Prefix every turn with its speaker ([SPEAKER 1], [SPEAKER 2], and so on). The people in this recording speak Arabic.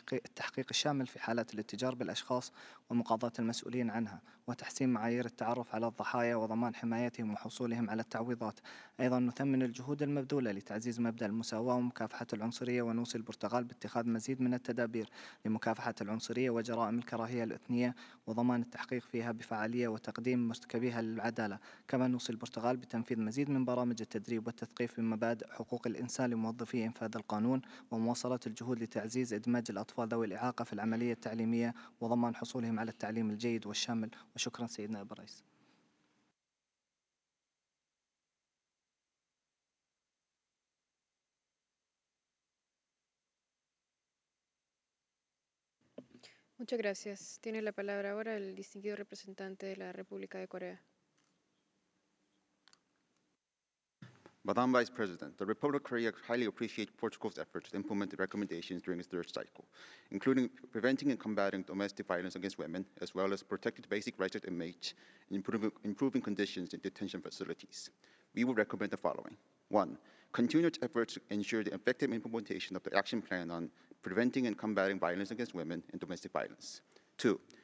[SPEAKER 1] التحقيق الشامل في حالات الاتجار بالأشخاص ومقاضاة المسؤولين عنها، وتحسين معايير التعرف على الضحايا وضمان حمايتهم وحصولهم على التعويضات. أيضا نثمن الجهود المبذولة لتعزيز مبدأ المساواة ومكافحة العنصرية، ونوصي البرتغال باتخاذ مزيد من التدابير لمكافحة العنصرية وجرائم الكراهية الإثنية وضمان التحقيق فيها بفعالية وتقديم مرتكبيها للعدالة. كما نوصي البرتغال بتنفيذ مزيد من برامج التدريب والتثقيف بمبادئ حقوق الإنسان لموظفي إنفاذ القانون، ومواصلة الجهود لتعزيز إدماج الأطفال ذوي الإعاقة في العملية التعليمية وضمان حصولهم على التعليم الجيد والشامل. وشكرا سيدنا أبو الرئيس.
[SPEAKER 2] Muchas gracias. Tiene la palabra ahora el distinguido representante de la República de Corea.
[SPEAKER 3] Madam Vice President, the Republic of Korea highly appreciates Portugal's efforts to implement the recommendations during its third cycle, including preventing and combating domestic violence against women, as well as protecting the basic rights of inmates and improving conditions in detention facilities. We will recommend the following. 1. Continue its efforts to ensure the effective implementation of the action plan on preventing and combating violence against women and domestic violence. 2.